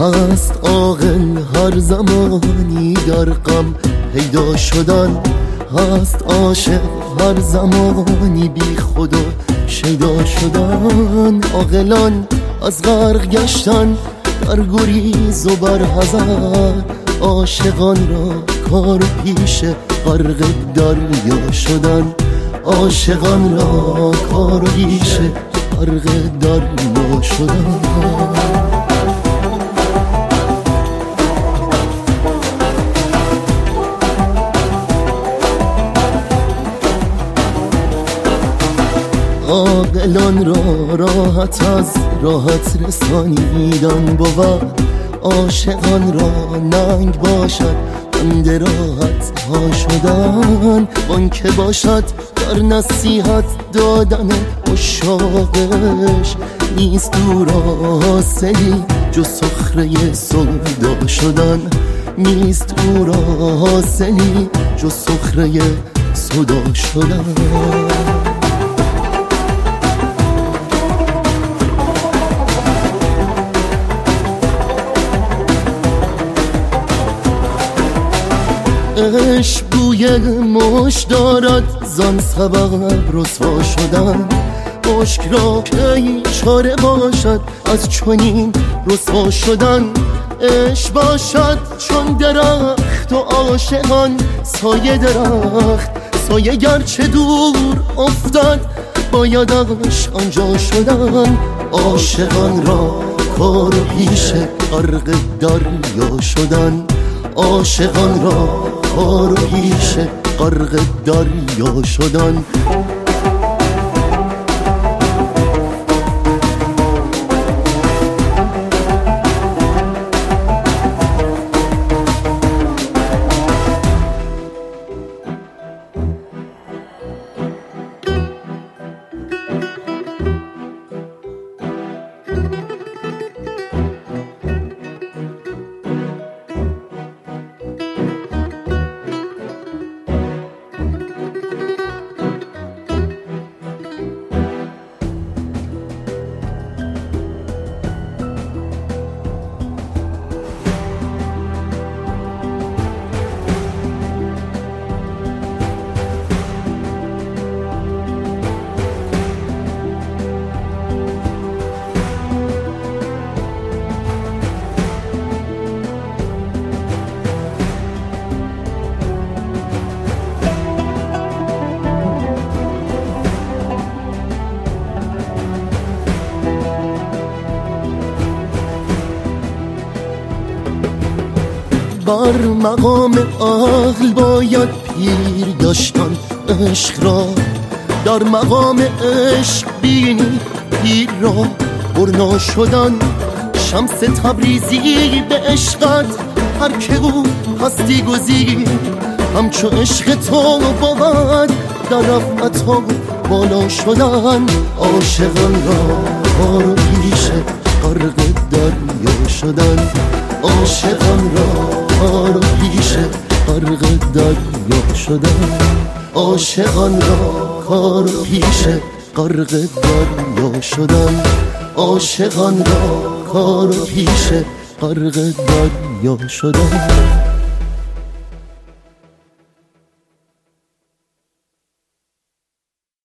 هست عاقل هر زمانی در غم پیدا شدن، هست عاشق هر زمانی بی خدا شیدا شدن. عاقلان از غرق گشتن در گریز و بر حذر، عاشقان را کار پیش غرق دریا شدن. عاشقان را کار پیش غرق دریا شدن. عاقلان را راحت از راحت رسانیدن بود، عاشقان را ننگ باشد بند راحت ها شدن. آن که باشد در نصیحت دادن عشاقش، نیست او را حاصلی جز سخره سودا شدن. نیست او را حاصلی جز سخره سودا شدن. عشق بوی مشک دارد زان سبب رسوا شدن. مشک را کی چاره باشد از چنین رسوا شدن. عشق باشد چون درخت و عاشقان سایه درخت، سایه گرچه دور افتاد بایدش آنجا شدن. عاشقان را کار پیش غرق دریا شدن. عاشقان را کار پیش غرق دریا شدن. بر مقام عقل باید پیر گشتن عشق را، در مقام عشق بینی پیر را برنا شدن. شمس تبریزی به عشقت هر که او هستی گزید، همچو عشق تو بود در رفعت ها بالا شدن. عاشقان را کار پیش غرق دریا شدن. عاشقان را کار پیش غرق دریا شدن. عاشقان را کار پیش غرق دریا شدن. عاشقان را کار پیش غرق دریا شدن.